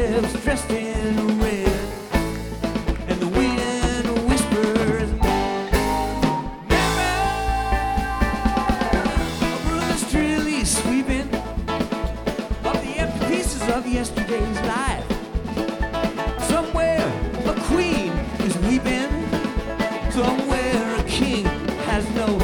lives dressed in red, and the wind whispers, "Never." Bruce Trilly sweeping up the empty pieces of yesterday's life. Somewhere a queen is weeping, somewhere a king has no